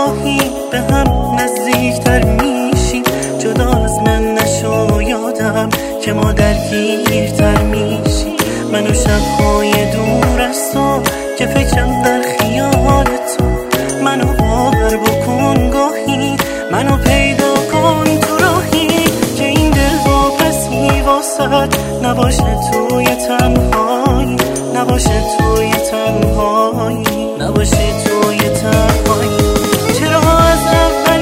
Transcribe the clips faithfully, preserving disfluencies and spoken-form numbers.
گاهی به هم نزدیکتر میشیم. جدا از من نشو یادم که ما درگیرتر میشیم. منو شبهای دور از تو که فکرم در خیال تو. منو باور بکن گاهی، منو پیدا کن تو راهی که این دل واپسی واسد نباشه توی تنهایی، نباشه توی تنهایی، نباشه توی تنهایی. چرا از اول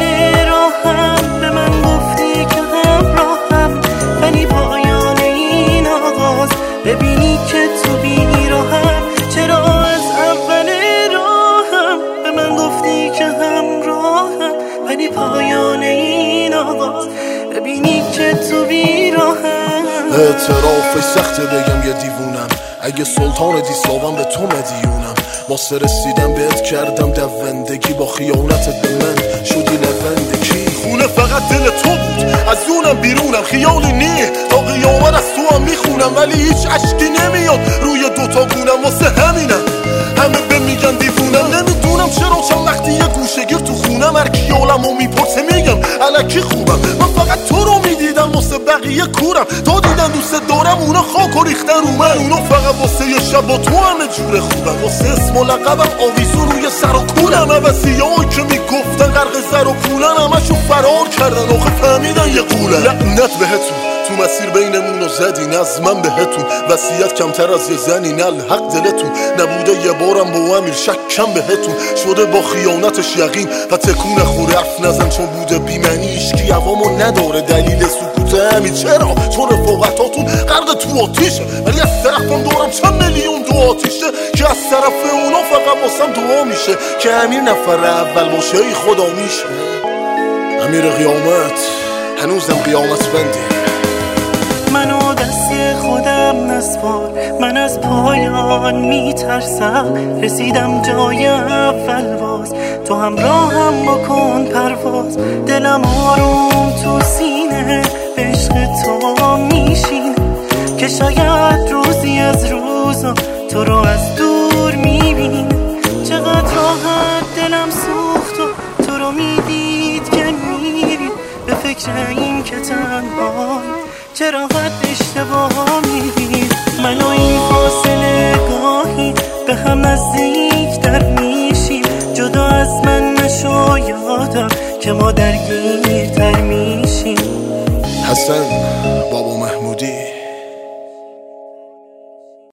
راهم به من گفتی که همراهم، ولی پایان این آغاز ببینی که تو بیراهم. چرا از اول راهم به من گفتی که همراهم، ولی پایان این آغاز ببینی که تو بیراهم. اعترافش سخته بگم یه دیوونم، اگه سلطان دیساوم به تو مدیونم. واسه رسیدم بهت کردم دوندگی، با خیانتت به من شدی لوندگی. خونه فقط دل تو بود، از اونم بیرونم خیالی نیه. تا قیامت از تو هم میخونم ولی هیچ عشقی نمیاد روی دوتا گونم. واسه همینم همه به میگن دیوونم، نمیدونم چرا چند وقتی یه گوشگیر تو خونم هر کی عالمو میپرسه میگم الکی خوبم. من فقط تو رو میدیدم واسه بقیه کورم، تا دیدن دوست دارم اونا خاک و ریختن رو من. اونا فقط واسه یه شب با تو همه جور خوبم، واسه اسم و لقبم آویزون روی سر و کولم. عوضیایی که میگفتن غرق زر و پولن همشو فرار کردن، آخه فهمیدن یه قولن. لعنت بهتون تو مسیر بینمونو زدین، از من بهتون وصیت کمتر از یه زنین. الحق دلتون نبوده یه بارم با امیر شکم بهتون شده با خیانتش یقین. و تکون خوره حرف نزن چون بوده بیمنی، ایشکی عوامو نداره دلیل سکوت همین. چرا؟ چون رفاقتاتون غرق تو آتیشه، ولی از طرفم دورم چند میلیون دو آتیشه که از طرف اونا فقط واسم دعا میشه که امیر نفر اول باشه. ای خدا میشه امیر قیامت هنوزم قیامت بندی. منو دست خودم نسپار، من از پایان میترسم. رسیدم جای اول باز، تو همراهم بکن پرواز. دلم آروم تو سینه به عشق تو میشینه، که شاید روزی از روزا تو رو از دور میبینه. چقدر راحت دلم سوخت و تو رو میدید که میری، به فکر این که تنهایی چرا قد اشتباه میدید. من و این فاصله گاهی به هم نزدیک در میشیم. جدا از من نشو یادم که ما درگیرتر میشیم. حسن